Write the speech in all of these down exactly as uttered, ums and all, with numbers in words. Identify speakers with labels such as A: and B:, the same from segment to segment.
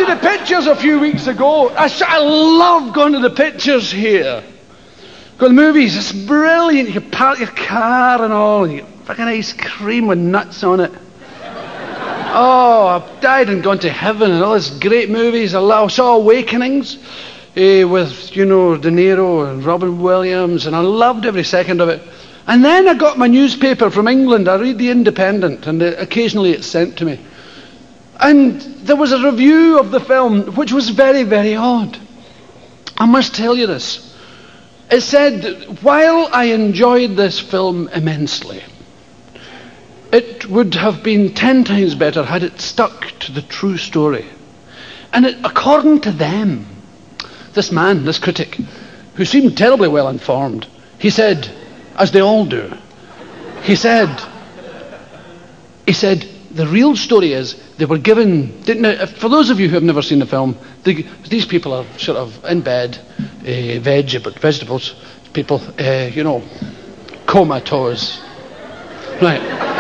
A: the pictures a few weeks ago. I, I love going to the pictures here. Go to the movies, it's brilliant. You can park your car and all, and you get fucking ice cream with nuts on it. Oh, I've died and gone to heaven and all these great movies. I love, saw Awakenings uh, with, you know, De Niro and Robin Williams, and I loved every second of it. And then I got my newspaper from England. I read The Independent, and uh, occasionally it's sent to me. And there was a review of the film, which was very, very odd. I must tell you this. It said, while I enjoyed this film immensely, it would have been ten times better had it stuck to the true story. And it, according to them, this man, this critic, who seemed terribly well informed, he said, as they all do, he said, he said, the real story is they were given, now, for those of you who have never seen the film, the, these people are sort of in bed, uh, veg, vegetables, people, uh, you know, comatose. Right.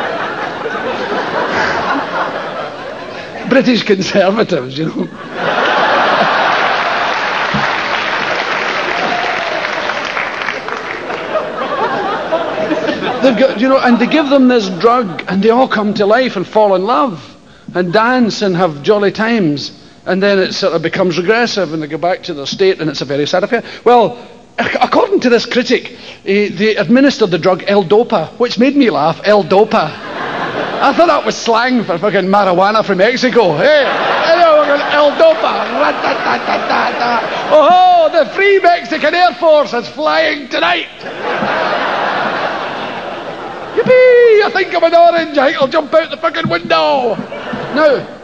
A: British Conservatives, you know. They've got, you know, and they give them this drug, and they all come to life and fall in love, and dance and have jolly times, and then it sort of becomes regressive, and they go back to their state, and it's a very sad affair. Well, according to this critic, uh, they administered the drug L-Dopa, which made me laugh. L-Dopa. I thought that was slang for fucking marijuana from Mexico. Hey, hello, L-Dopa. Oh, the Free Mexican Air Force is flying tonight. Yippee! I think I'm an orange. I think I'll jump out the fucking window. Now,